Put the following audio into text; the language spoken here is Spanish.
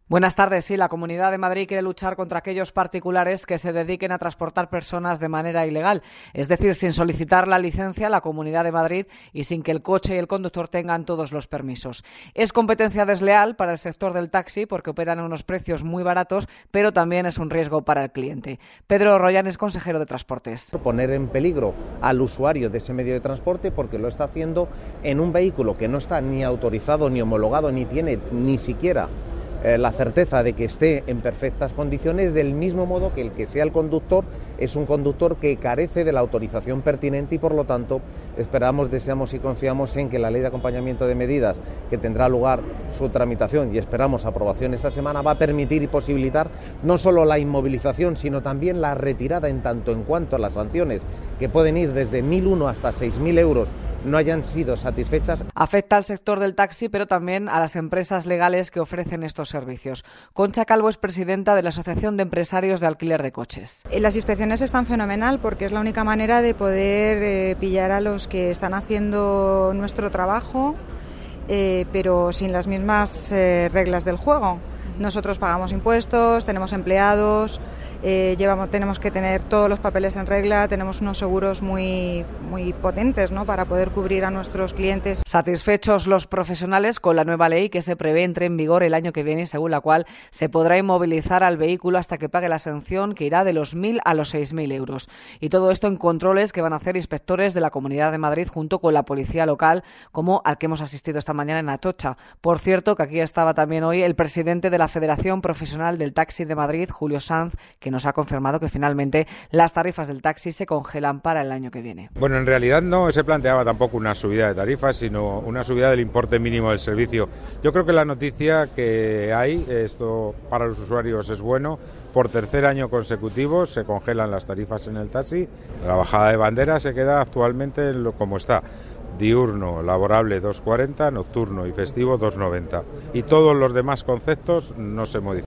Buenas tardes. Sí, la Comunidad de Madrid quiere luchar contra aquellos particulares que se dediquen a transportar personas de manera ilegal, es decir, sin solicitar la licencia a la Comunidad de Madrid y sin que el coche y el conductor tengan todos los permisos. Es competencia desleal para el sector del taxi porque operan a unos precios muy baratos, pero también es un riesgo para el cliente. Pedro Royan es consejero de Transportes. Poner en peligro al usuario de ese medio de transporte porque lo está haciendo en un vehículo que no está ni autorizado ni homologado ni tiene ni siquiera la certeza de que esté en perfectas condiciones, del mismo modo que el que sea el conductor es un conductor que carece de la autorización pertinente y por lo tanto esperamos, deseamos y confiamos en que la ley de acompañamiento de medidas que tendrá lugar su tramitación y esperamos aprobación esta semana va a permitir y posibilitar no solo la inmovilización sino también la retirada en tanto en cuanto a las sanciones que pueden ir desde 1.001 hasta 6.000 euros no hayan sido satisfechas. Afecta al sector del taxi, pero también a las empresas legales que ofrecen estos servicios. Concha Calvo es presidenta de la Asociación de Empresarios de Alquiler de Coches. Las inspecciones están fenomenal porque es la única manera de poder pillar a los que están haciendo nuestro trabajo, pero sin las mismas reglas del juego. Nosotros pagamos impuestos, tenemos empleados, tenemos que tener todos los papeles en regla, tenemos unos seguros muy potentes, ¿no?, para poder cubrir a nuestros clientes. Satisfechos los profesionales con la nueva ley que se prevé entre en vigor el año que viene, según la cual se podrá inmovilizar al vehículo hasta que pague la sanción, que irá de los 1.000 a los 6.000 euros. Y todo esto en controles que van a hacer inspectores de la Comunidad de Madrid junto con la policía local, como al que hemos asistido esta mañana en Atocha. Por cierto, que aquí estaba también hoy el presidente de la Federación Profesional del Taxi de Madrid, Julio Sanz, que nos ha confirmado que finalmente las tarifas del taxi se congelan para el año que viene. Bueno, en realidad no se planteaba tampoco una subida de tarifas, sino una subida del importe mínimo del servicio. Yo creo que la noticia que hay, esto para los usuarios es bueno. Por tercer año consecutivo se congelan las tarifas en el taxi. La bajada de bandera se queda actualmente como está. Diurno, laborable 2,40, nocturno y festivo 2,90. Y todos los demás conceptos no se modifican.